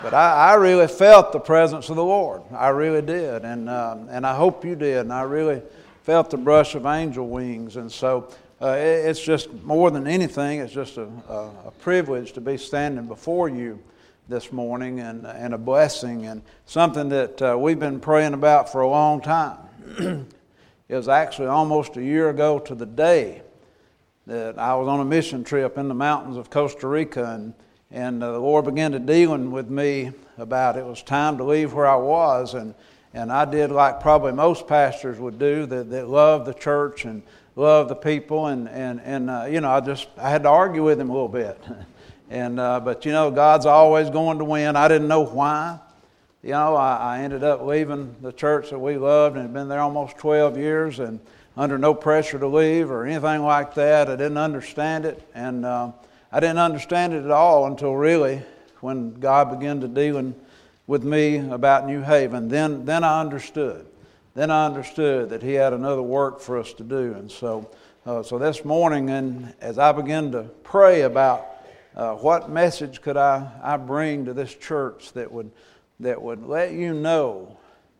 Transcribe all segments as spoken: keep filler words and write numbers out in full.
But I, I really felt the presence of the Lord. I really did, and um, and I hope you did. And I really felt the brush of angel wings. And so uh, it, it's just more than anything, it's just a, a, a privilege to be standing before you this morning, and and a blessing, and something that uh, we've been praying about for a long time. It was actually almost a year ago to the day that I was on a mission trip in the mountains of Costa Rica, and And uh, the Lord began to dealing with me about it was time to leave where I was, and and I did like probably most pastors would do, that, that love the church and love the people, and and and uh, you know I just I had to argue with him a little bit, and uh, but you know God's always going to win. I didn't know why, you know I, I ended up leaving the church that we loved and had been there almost twelve years, and under no pressure to leave or anything like that. I didn't understand it, and. Uh, I didn't understand it at all until really when God began to dealing with me about New Haven. Then, then I understood. Then I understood that He had another work for us to do. And so, uh, so this morning, and as I began to pray about uh, what message could I, I bring to this church that would that would let you know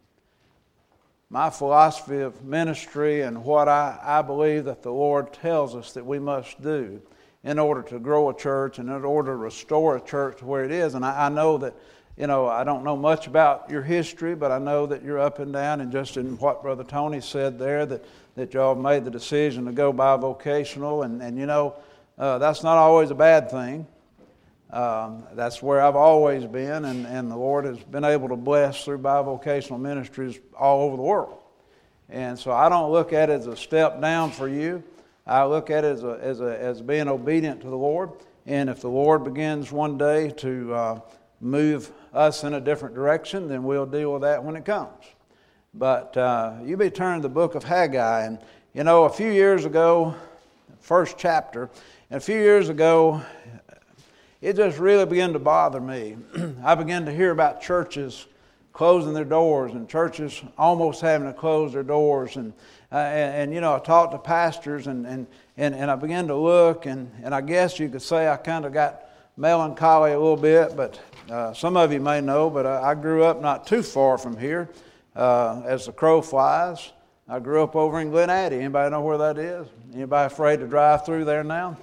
my philosophy of ministry and what I, I believe that the Lord tells us that we must do in order to grow a church and in order to restore a church to where it is. And I, I know that, you know, I don't know much about your history, but I know that you're up and down, and just in what Brother Tony said there, that, that y'all made the decision to go bivocational, and, and you know, uh, that's not always a bad thing. Um, that's where I've always been, and, and the Lord has been able to bless through bivocational ministries all over the world. And so I don't look at it as a step down for you. I look at it as a, as a, as being obedient to the Lord, and if the Lord begins one day to uh, move us in a different direction, then we'll deal with that when it comes. But uh, you be turning to the book of Haggai, and you know, a few years ago, first chapter, and a few years ago, it just really began to bother me. I began to hear about churches closing their doors, and churches almost having to close their doors, and Uh, and, and, you know, I talked to pastors, and, and, and, and I began to look, and, and I guess you could say I kind of got melancholy a little bit, but uh, some of you may know, but I, I grew up not too far from here, uh, as the crow flies. I grew up over in Glen Addy. Anybody know where that is? Anybody afraid to drive through there now?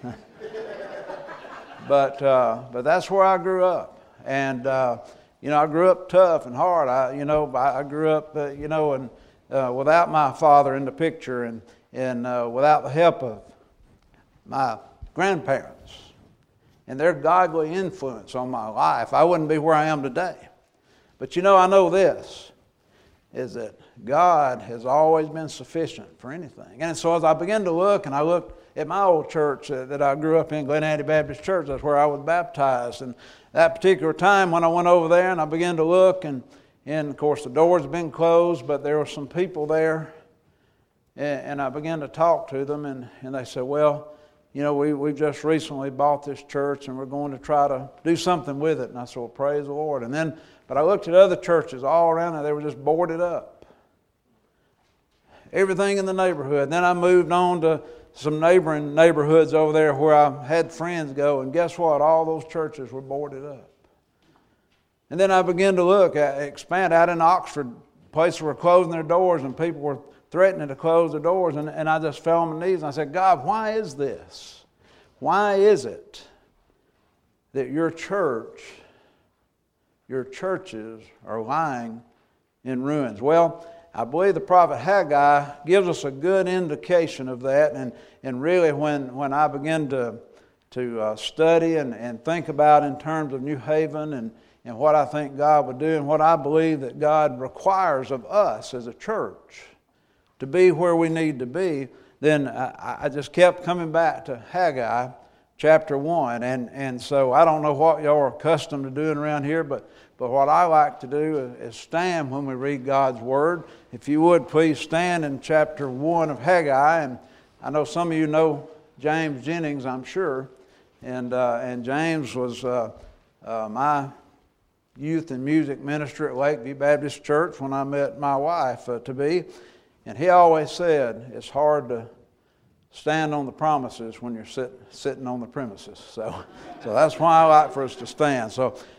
but uh, but that's where I grew up, and uh, you know, I grew up tough and hard. I you know I, I grew up uh, you know and. Uh, without my father in the picture, and, and uh, without the help of my grandparents and their godly influence on my life, I wouldn't be where I am today. But you know, I know this, is that God has always been sufficient for anything. And so as I began to look, and I looked at my old church uh, that I grew up in, Glen Addy Baptist Church, that's where I was baptized. And that particular time when I went over there and I began to look, and And, of course, the doors had been closed, but there were some people there. And, and I began to talk to them, and, and they said, well, you know, we, we just recently bought this church, and we're going to try to do something with it. And I said, well, praise the Lord. And then, but I looked at other churches all around, and they were just boarded up. Everything in the neighborhood. And then I moved on to some neighboring neighborhoods over there where I had friends go, and guess what? All those churches were boarded up. And then I began to look, expand out in Oxford, places were closing their doors, and people were threatening to close their doors. And, and I just fell on my knees, and I said, God, why is this? Why is it that your church, your churches are lying in ruins? Well, I believe the prophet Haggai gives us a good indication of that. And, and really when, when I began to, to uh, study and, and think about in terms of New Haven, and and what I think God would do, and what I believe that God requires of us as a church to be where we need to be, then I, I just kept coming back to Haggai chapter one. And, and so I don't know what y'all are accustomed to doing around here, but, but what I like to do is stand when we read God's Word. If you would, please stand in chapter one of Haggai. And I know some of you know James Jennings, I'm sure. And, uh, and James was uh, uh, my youth and music minister at Lakeview Baptist Church when I met my wife uh, to be. And he always said, it's hard to stand on the promises when you're sit, sitting on the premises. So, so that's why I like for us to stand. So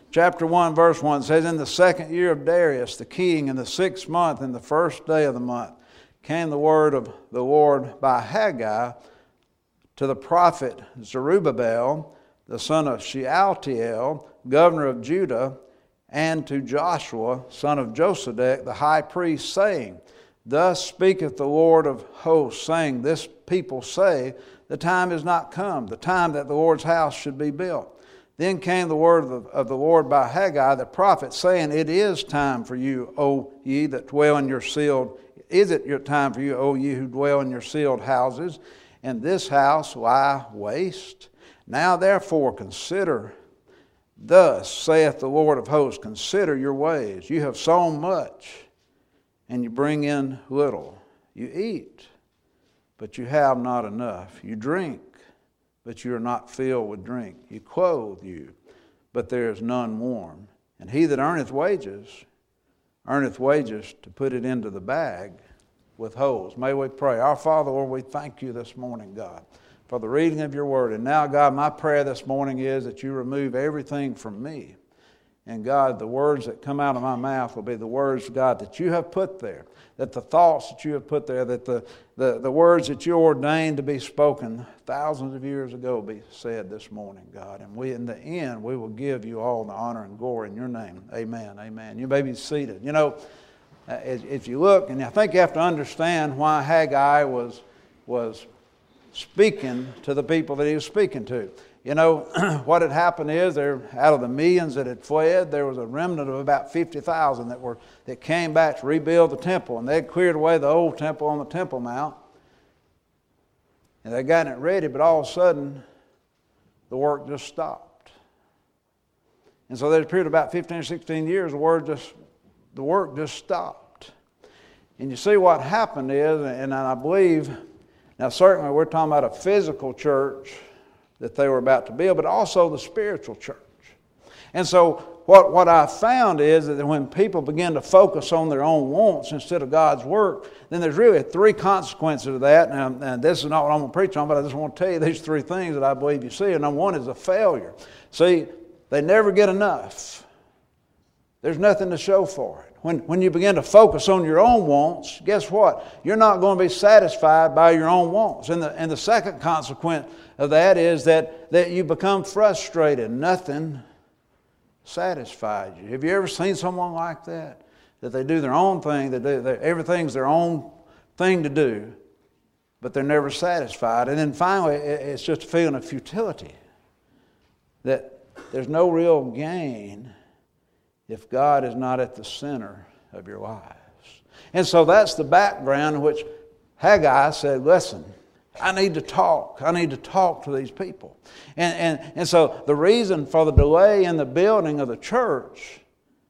chapter one, verse one says, "In the second year of Darius the king, in the sixth month, in the first day of the month, came the word of the Lord by Haggai to the prophet Zerubbabel, the son of Shealtiel, governor of Judah, and to Joshua, son of Josedech, the high priest, saying, Thus speaketh the Lord of hosts, saying, This people say, The time is not come, the time that the Lord's house should be built. Then came the word of the, of the Lord by Haggai the prophet, saying, It is time for you, O ye that dwell in your sealed, is it your time for you, O ye who dwell in your sealed houses, and this house lie waste? Now therefore consider, thus saith the Lord of hosts, consider your ways. You have sown much, and you bring in little. You eat, but you have not enough. You drink, but you are not filled with drink. You clothe you, but there is none warm. And he that earneth wages, earneth wages to put it into the bag with holes." May we pray. Our Father, Lord, we thank you this morning, God, for the reading of your word. And now, God, my prayer this morning is that you remove everything from me. And God, the words that come out of my mouth will be the words, God, that you have put there, that the thoughts that you have put there, that the, the, the words that you ordained to be spoken thousands of years ago be said this morning, God. And we, in the end, we will give you all the honor and glory in your name. Amen, amen. You may be seated. You know, if you look, and I think you have to understand why Haggai was, was speaking to the people that he was speaking to. You know, what had happened is, there, out of the millions that had fled, there was a remnant of about fifty thousand that were that came back to rebuild the temple. And they had cleared away the old temple on the Temple Mount. And they got it ready, but all of a sudden, the work just stopped. And so there's a period of about fifteen or sixteen years, the, word just, the work just stopped. And you see what happened is, and I believe, now certainly we're talking about a physical church that they were about to build, but also the spiritual church. And so what, what I found is that when people begin to focus on their own wants instead of God's work, then there's really three consequences of that. And, and this is not what I'm going to preach on, but I just want to tell you these three things that I believe you see. And number one is a failure. See, they never get enough. There's nothing to show for it. When, when you begin to focus on your own wants, guess what? You're not going to be satisfied by your own wants. And the, and the second consequence of that is that, that you become frustrated. Nothing satisfies you. Have you ever seen someone like that? That they do their own thing, they do, they, everything's their own thing to do, but they're never satisfied. And then finally, it, it's just a feeling of futility. That there's no real gain if God is not at the center of your lives. And so that's the background in which Haggai said, listen, I need to talk. I need to talk to these people. And, and, and so the reason for the delay in the building of the church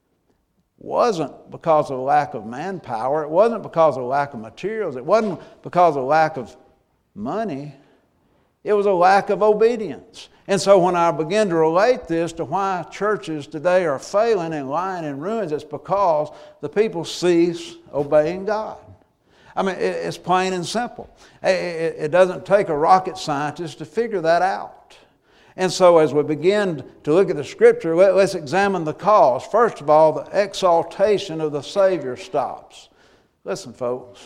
wasn't because of a lack of manpower. It wasn't because of a lack of materials. It wasn't because of a lack of money. It was a lack of obedience. And so when I begin to relate this to why churches today are failing and lying in ruins, it's because the people cease obeying God. I mean, it's plain and simple. It doesn't take a rocket scientist to figure that out. And so as we begin to look at the Scripture, let's examine the cause. First of all, the exaltation of the Savior stops. Listen, folks.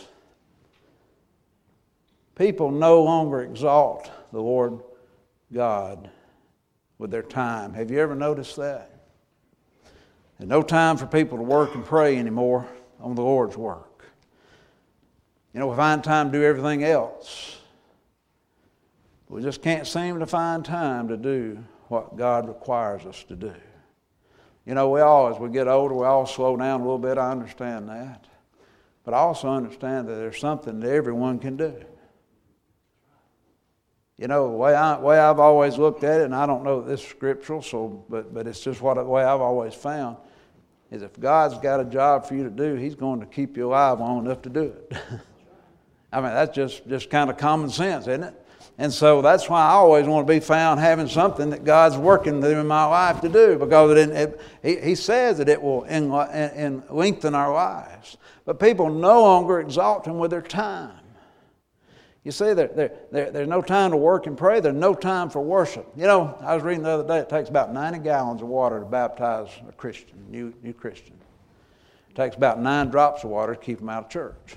People no longer exalt the Lord God with their time. Have you ever noticed that? There's no time for people to work and pray anymore on the Lord's work. You know, we find time to do everything else. We just can't seem to find time to do what God requires us to do. You know, we all, as we get older, we all slow down a little bit. I understand that. But I also understand that there's something that everyone can do. You know, the way, I, way I've always looked at it, and I don't know that this is scriptural, so, but, but it's just what the way I've always found, is if God's got a job for you to do, He's going to keep you alive long enough to do it. I mean, that's just, just kind of common sense, isn't it? And so that's why I always want to be found having something that God's working through in my life to do, because it, it, he, he says that it will in, in lengthen our lives. But people no longer exalt Him with their time. You see, there, there, there, there's no time to work and pray. There's no time for worship. You know, I was reading the other day, it takes about ninety gallons of water to baptize a Christian, new, new Christian. It takes about nine drops of water to keep them out of church.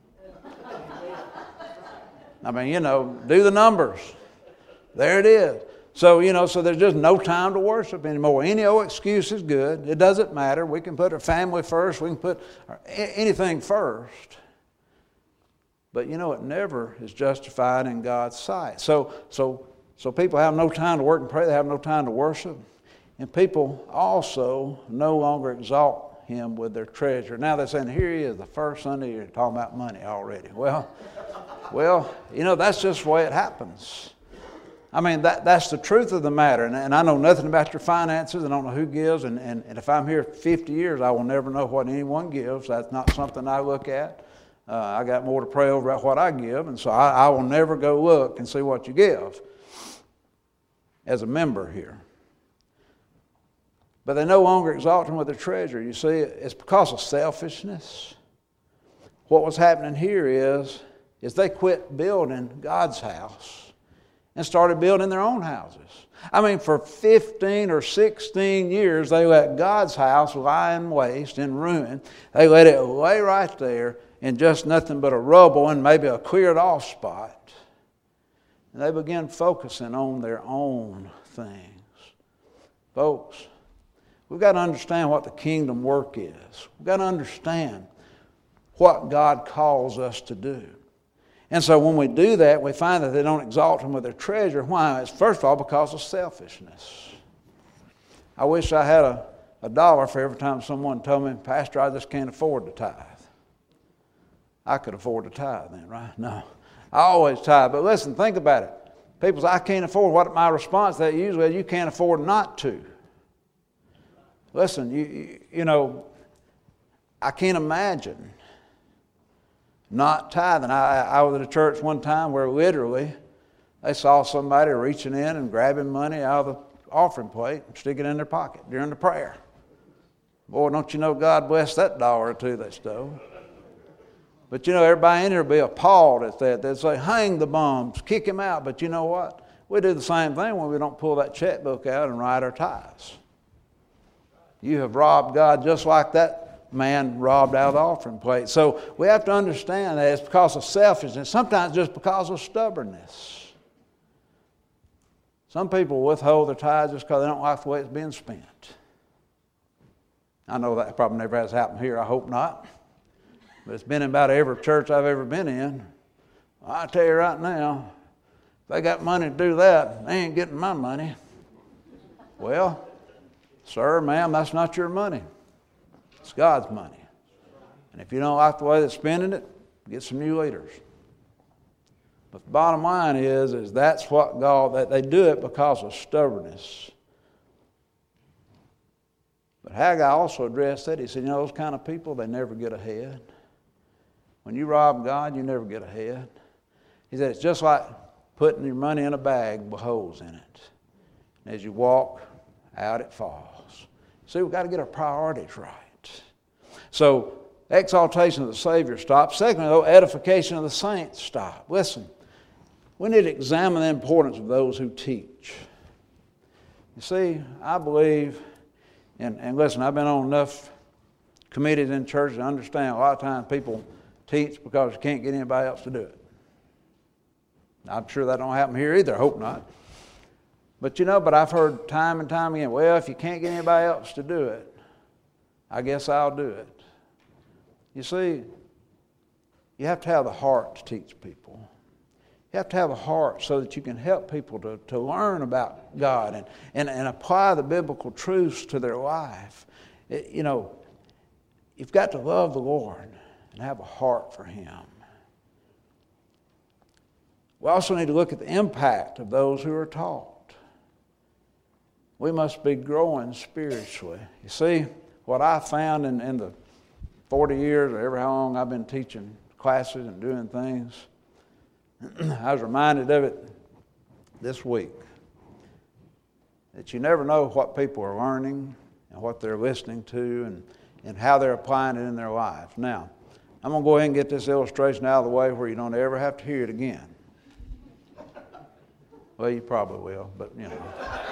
I mean, you know, do the numbers. There it is. So, you know, so there's just no time to worship anymore. Any old excuse is good. It doesn't matter. We can put our family first. We can put our, anything first. But, you know, it never is justified in God's sight. So, so, so people have no time to work and pray. They have no time to worship. And people also no longer exalt Him with their treasure. Now they're saying, here He is, the first Sunday you're talking about money already. Well, well, you know, that's just the way it happens. I mean, that, that's the truth of the matter. And, and I know nothing about your finances. I don't know who gives. And, and, and if I'm here fifty years, I will never know what anyone gives. That's not something I look at. Uh, I got more to pray over about what I give. And so I, I will never go look and see what you give as a member here. But they no longer exalt Him with their treasure. You see, it's because of selfishness. What was happening here is, is they quit building God's house and started building their own houses. I mean, for fifteen or sixteen years, they let God's house lie in waste, in ruin. They let it lay right there in just nothing but a rubble and maybe a cleared off spot. And they began focusing on their own things. Folks, we've got to understand what the kingdom work is. We've got to understand what God calls us to do. And so when we do that, we find that they don't exalt Him with their treasure. Why? It's first of all because of selfishness. I wish I had a, a dollar for every time someone told me, Pastor, I just can't afford to tithe. I could afford to tithe then, right? No. I always tithe. But listen, think about it. People say, I can't afford. What my response to that usually is, you can't afford not to. Listen, you, you, you know, I can't imagine not tithing. I, I was at a church one time where literally they saw somebody reaching in and grabbing money out of the offering plate and sticking it in their pocket during the prayer. Boy, don't you know God bless that dollar or two they stole. But you know, everybody in here will be appalled at that. They'd say, hang the bums, kick him out. But you know what? We do the same thing when we don't pull that checkbook out and write our tithes. You have robbed God just like that man robbed out of the offering plate. So we have to understand that it's because of selfishness, sometimes just because of stubbornness. Some people withhold their tithes just because they don't like the way it's being spent. I know that probably never has happened here. I hope not. But it's been in about every church I've ever been in. I tell you right now, if they got money to do that, they ain't getting my money. Well, sir, ma'am, that's not your money. It's God's money. And if you don't like the way they're spending it, get some new leaders. But the bottom line is, is that's what God, that they do it because of stubbornness. But Haggai also addressed that. He said, you know, those kind of people, they never get ahead. When you rob God, you never get ahead. He said, it's just like putting your money in a bag with holes in it. And as you walk, out it falls. See, we've got to get our priorities right. So, exaltation of the Savior stops. Secondly, though, edification of the saints stop. Listen, we need to examine the importance of those who teach. You see, I believe, and, and listen, I've been on enough committees in churches to understand a lot of times people teach because you can't get anybody else to do it. I'm sure that don't happen here either. I hope not. But you know, but I've heard time and time again, well, if you can't get anybody else to do it, I guess I'll do it. You see, you have to have the heart to teach people. You have to have a heart so that you can help people to, to learn about God and, and, and apply the biblical truths to their life. It, you know, you've got to love the Lord and have a heart for Him. We also need to look at the impact of those who are taught. We must be growing spiritually. You see, what I found in, in the forty years or ever how long I've been teaching classes and doing things, I was reminded of it this week. That you never know what people are learning and what they're listening to and, and how they're applying it in their lives. Now, I'm going to go ahead and get this illustration out of the way where you don't ever have to hear it again. Well, you probably will, but you know.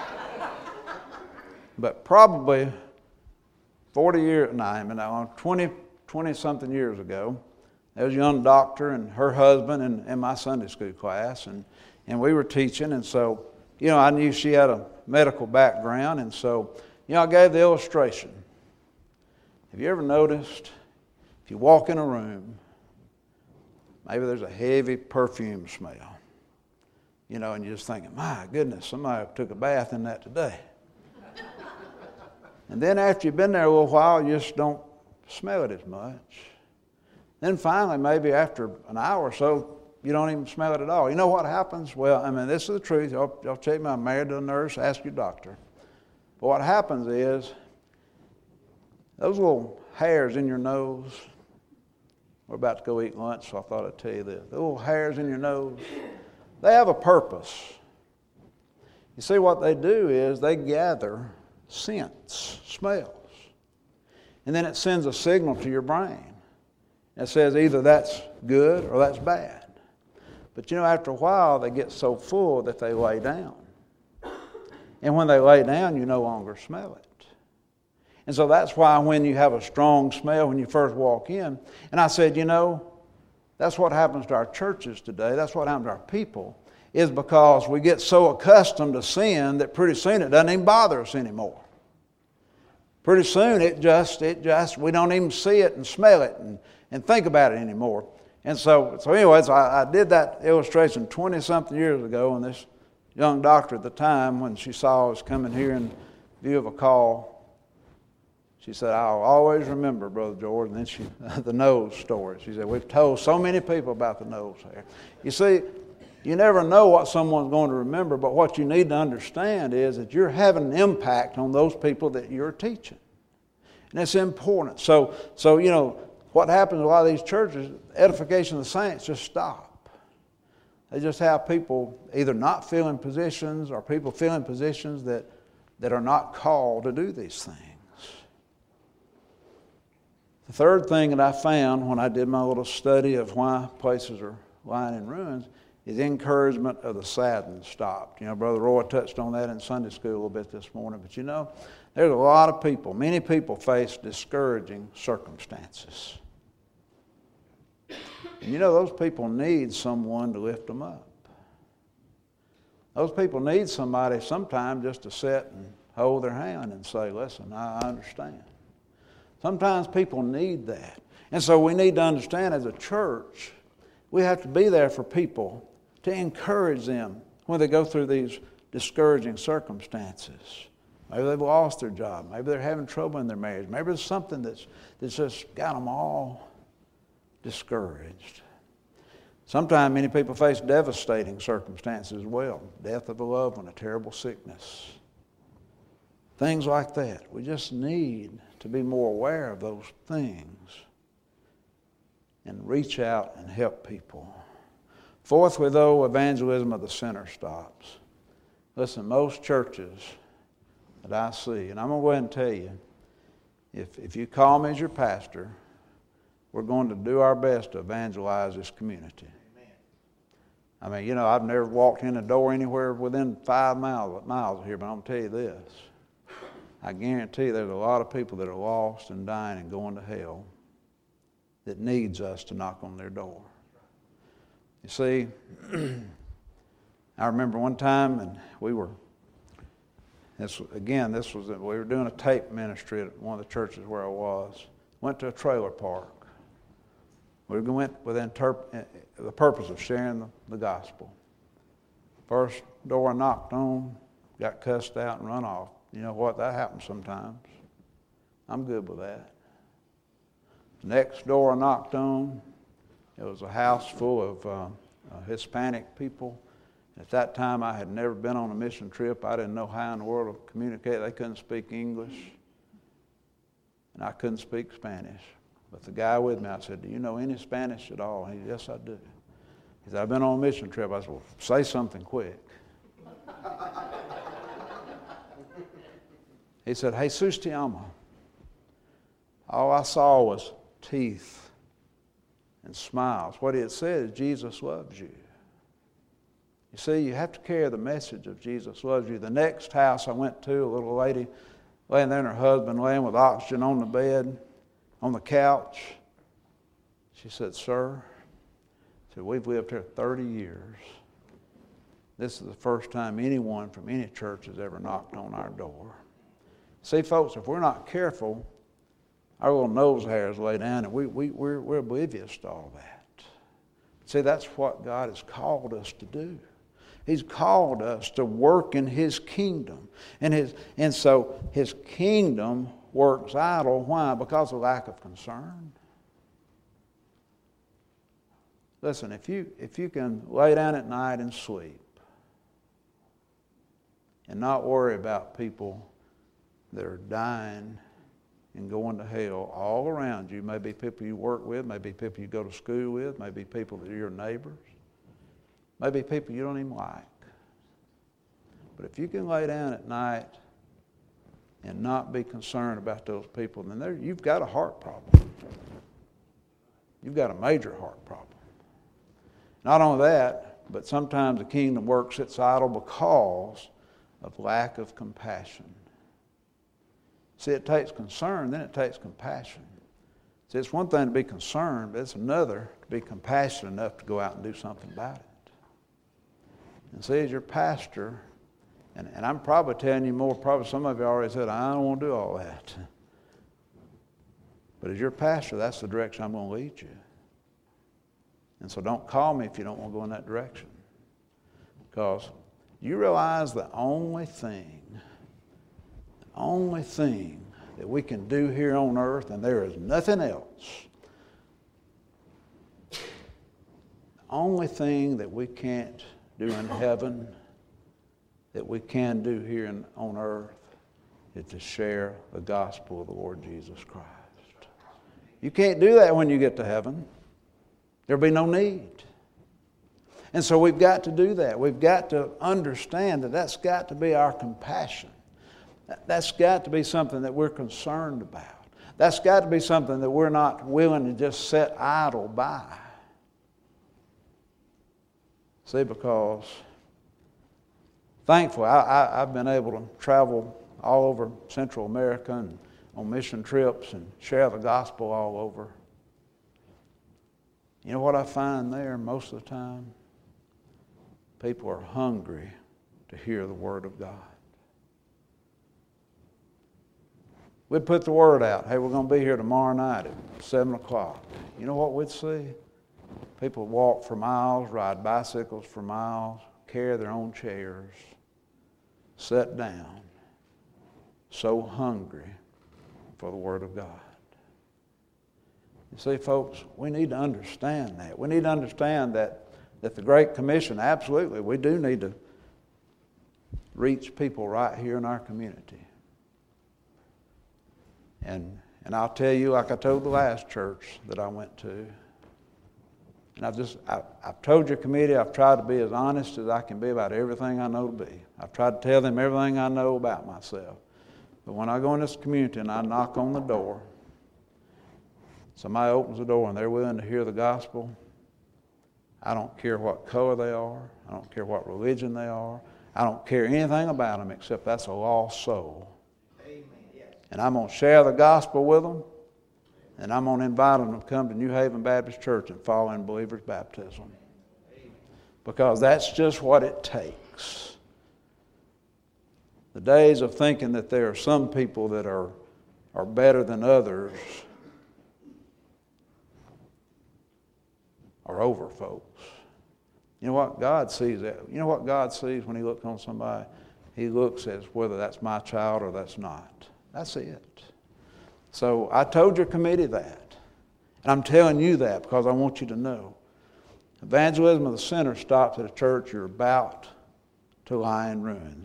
But probably forty years, no, I mean, twenty, twenty-something years ago, there was a young doctor and her husband in, in my Sunday school class, and, and we were teaching, and so, you know, I knew she had a medical background, and so, you know, I gave the illustration. Have you ever noticed, if you walk in a room, maybe there's a heavy perfume smell, you know, and you're just thinking, my goodness, somebody took a bath in that today. And then after you've been there a little while, you just don't smell it as much. Then finally, maybe after an hour or so, you don't even smell it at all. You know what happens? Well, I mean, this is the truth. Y'all, y'all check me. I'm married to a nurse. Ask your doctor. But what happens is, those little hairs in your nose, we're about to go eat lunch, so I thought I'd tell you this. The little hairs in your nose, they have a purpose. You see, what they do is they gather scents, smells. And then it sends a signal to your brain. It says either that's good or that's bad. But you know, after a while, they get so full that they lay down. And when they lay down, you no longer smell it. And so that's why when you have a strong smell when you first walk in, and I said, you know, that's what happens to our churches today. That's what happens to our people, is because we get so accustomed to sin that pretty soon it doesn't even bother us anymore. Pretty soon it just, it just, we don't even see it and smell it and, and think about it anymore. And so, so anyways, I, I did that illustration twenty-something years ago, and this young doctor at the time, when she saw I was coming here in view of a call, she said, I'll always remember, Brother George, and then she, the nose story. She said, we've told so many people about the nose hair. You see, you never know what someone's going to remember, but what you need to understand is that you're having an impact on those people that you're teaching. And it's important. So, so you know, what happens in a lot of these churches, edification of the saints just stop. They just have people either not filling positions or people filling positions that, that are not called to do these things. The third thing that I found when I did my little study of why places are lying in ruins is encouragement of the saddened stopped. You know, Brother Roy touched on that in Sunday school a little bit this morning. But you know, there's a lot of people, many people face discouraging circumstances. And you know, those people need someone to lift them up. Those people need somebody sometimes just to sit and hold their hand and say, listen, I understand. Sometimes people need that. And so we need to understand as a church, we have to be there for people to encourage them when they go through these discouraging circumstances. Maybe they've lost their job. Maybe they're having trouble in their marriage. Maybe there's something that's, that's just got them all discouraged. Sometimes many people face devastating circumstances as well. Death of a loved one, a terrible sickness. Things like that. We just need to be more aware of those things and reach out and help people. Fourthly, though, evangelism of the sinner stops. Listen, most churches that I see, and I'm going to go ahead and tell you, if, if you call me as your pastor, we're going to do our best to evangelize this community. Amen. I mean, you know, I've never walked in a door anywhere within five miles, miles of here, but I'm going to tell you this. I guarantee you there's a lot of people that are lost and dying and going to hell that needs us to knock on their door. You see, I remember one time, and we were, this again, this was, we were doing a tape ministry at one of the churches where I was. Went to a trailer park. We went with interp- the purpose of sharing the, the gospel. First door I knocked on, got cussed out and run off. You know what? That happens sometimes. I'm good with that. Next door I knocked on, it was a house full of uh, uh, Hispanic people. At that time, I had never been on a mission trip. I didn't know how in the world to communicate. They couldn't speak English, and I couldn't speak Spanish. But the guy with me, I said, do you know any Spanish at all? He said, yes, I do. He said, I've been on a mission trip. I said, well, say something quick. He said, Jesus te ama. All I saw was teeth and smiles. What he had said is, Jesus loves you. You see, you have to carry the message of Jesus loves you. The next house I went to, a little lady laying there and her husband laying with oxygen on the bed, on the couch. She said, "Sir," said, "we've lived here thirty years. This is the first time anyone from any church has ever knocked on our door." See, folks, if we're not careful, our little nose hairs lay down and we, we, we're, we're oblivious to all that. See, that's what God has called us to do. He's called us to work in His kingdom. And, his, and so His kingdom works idle. Why? Because of lack of concern. Listen, if you, if you can lay down at night and sleep and not worry about people that are dying and going to hell all around you, maybe people you work with, maybe people you go to school with, maybe people that are your neighbors, maybe people you don't even like. But if you can lay down at night and not be concerned about those people, then there, you've got a heart problem. You've got a major heart problem. Not only that, but sometimes the kingdom works its idle because of lack of compassion. See, it takes concern, then it takes compassion. See, it's one thing to be concerned, but it's another to be compassionate enough to go out and do something about it. And see, as your pastor, and, and I'm probably telling you more, probably some of you already said, I don't want to do all that. But as your pastor, that's the direction I'm going to lead you. And so don't call me if you don't want to go in that direction. Because you realize the only thing, the only thing that we can do here on earth, and there is nothing else, the only thing that we can't do in heaven that we can do here in, on earth is to share the gospel of the Lord Jesus Christ. You can't do that when you get to heaven. There'll be no need. And so we've got to do that. We've got to understand that that's got to be our compassion. That's got to be something that we're concerned about. That's got to be something that we're not willing to just sit idle by. See, because thankfully I, I, I've been able to travel all over Central America and on mission trips and share the gospel all over. You know what I find there most of the time? People are hungry to hear the Word of God. We'd put the word out, hey, we're going to be here tomorrow night at seven o'clock. You know what we'd see? People walk for miles, ride bicycles for miles, carry their own chairs, sit down, so hungry for the Word of God. You see, folks, we need to understand that. We need to understand that, that the Great Commission, absolutely, we do need to reach people right here in our community. And, and I'll tell you, like I told the last church that I went to, and I've just, I, I've told your committee, I've tried to be as honest as I can be about everything I know to be. I've tried to tell them everything I know about myself. But when I go in this community and I knock on the door, somebody opens the door and they're willing to hear the gospel, I don't care what color they are. I don't care what religion they are. I don't care anything about them except that's a lost soul. Amen. Yes. And I'm going to share the gospel with them, and I'm going to invite them to come to New Haven Baptist Church and follow in believers' baptism. Amen. Because that's just what it takes. The days of thinking that there are some people that are, are better than others are over, folks. You know what God sees that? You know what God sees when He looks on somebody? He looks at whether that's my child or that's not. That's it. So I told your committee that. And I'm telling you that because I want you to know. Evangelism of the sinner stops at a church you're about to lie in ruins.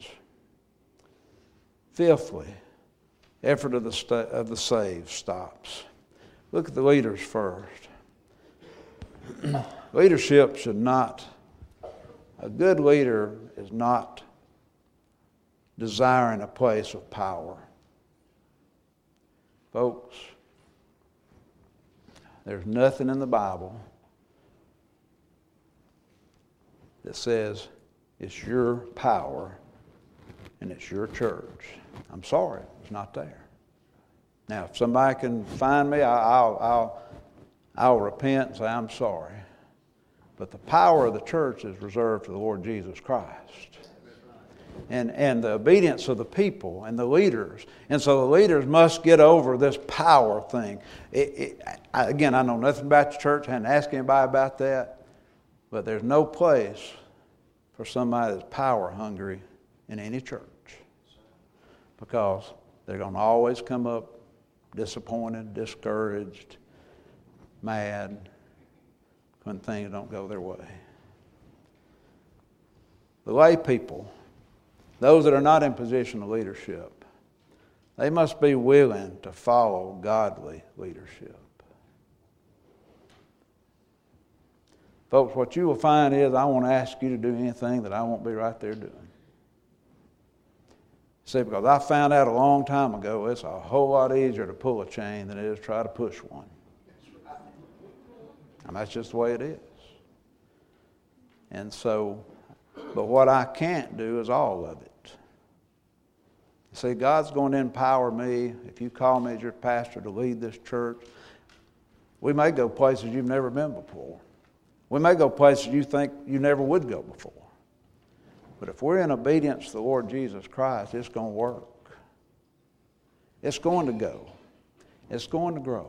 Fifthly, effort of the, sta- of the saved stops. Look at the leaders first. Leadership should not, a good leader is not desiring a place of power. Folks, there's nothing in the Bible that says It's your power, and it's your church. I'm sorry, it's not there. Now, if somebody can find me, I- I'll, I'll, I'll repent and say, I'm sorry. But the power of the church is reserved to the Lord Jesus Christ. And, and the obedience of the people and the leaders. And so the leaders must get over this power thing. It, it, I, again, I know nothing about the church. I hadn't asked anybody about that. But there's no place for somebody that's power hungry in any church. Because they're going to always come up disappointed, discouraged, mad when things don't go their way. The lay people, those that are not in position of leadership, they must be willing to follow godly leadership. Folks, what you will find is I won't ask you to do anything that I won't be right there doing. See, because I found out a long time ago it's a whole lot easier to pull a chain than it is to try to push one. And that's just the way it is. And so, but what I can't do is all of it. See, God's going to empower me. If you call me as your pastor to lead this church, we may go places you've never been before. We may go places you think you never would go before. But if we're in obedience to the Lord Jesus Christ, it's going to work. It's going to go. It's going to grow.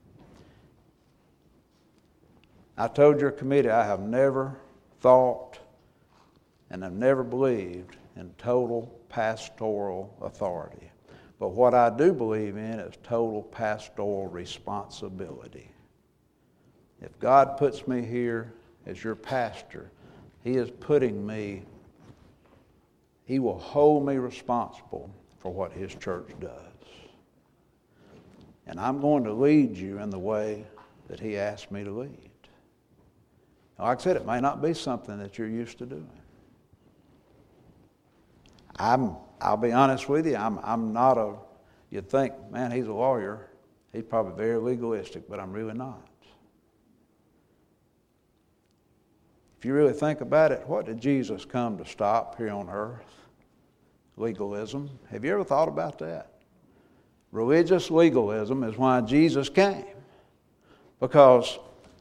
I told your committee I have never thought and have never believed in total pastoral authority. But what I do believe in is total pastoral responsibility. If God puts me here as your pastor, He is putting me, He will hold me responsible for what His church does. And I'm going to lead you in the way that He asked me to lead. Like I said, it may not be something that you're used to doing. I'm, I'll be honest with you, I'm, I'm not a, you'd think, man, he's a lawyer. He's probably very legalistic, but I'm really not. If you really think about it, what did Jesus come to stop here on earth? Legalism. Have you ever thought about that? Religious legalism is why Jesus came. Because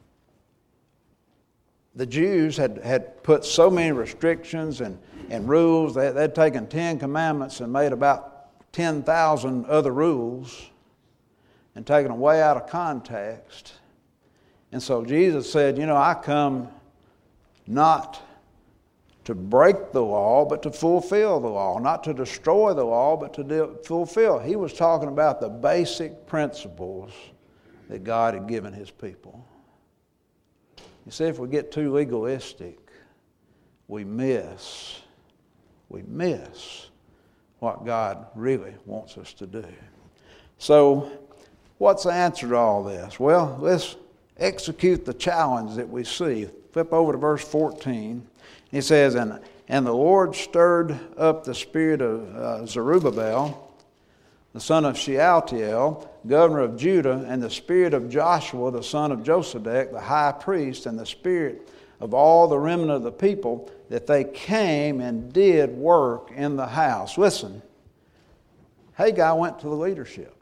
the Jews had, had put so many restrictions and, and rules. They, they'd taken Ten Commandments and made about ten thousand other rules and taken them way out of context. And so Jesus said, you know, I come not to break the law, but to fulfill the law. Not to destroy the law, but to do, fulfill. He was talking about the basic principles that God had given His people. You see, if we get too legalistic, we miss, we miss what God really wants us to do. So, what's the answer to all this? Well, let's execute the challenge that we see. Flip over to verse fourteen. He says, and, and the Lord stirred up the spirit of uh, Zerubbabel, the son of Shealtiel, governor of Judah, and the spirit of Joshua, the son of Josedek, the high priest, and the spirit of all the remnant of the people, that they came and did work in the house. Listen, Haggai went to the leadership.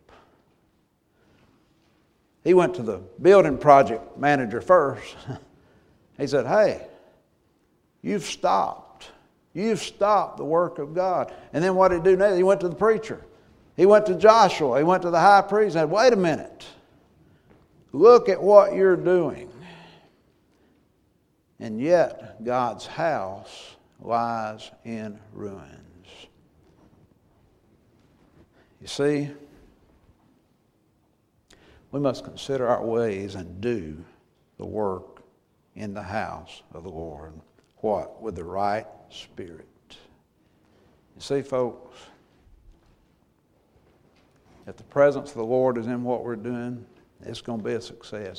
He went to the building project manager first. He said, hey, you've stopped. You've stopped the work of God. And then what did he do next? He went to the preacher. He went to Joshua. He went to the high priest and said, wait a minute. Look at what you're doing. And yet God's house lies in ruins. You see, we must consider our ways and do the work in the house of the Lord. What? With the right spirit. You see, folks, if the presence of the Lord is in what we're doing, it's going to be a success.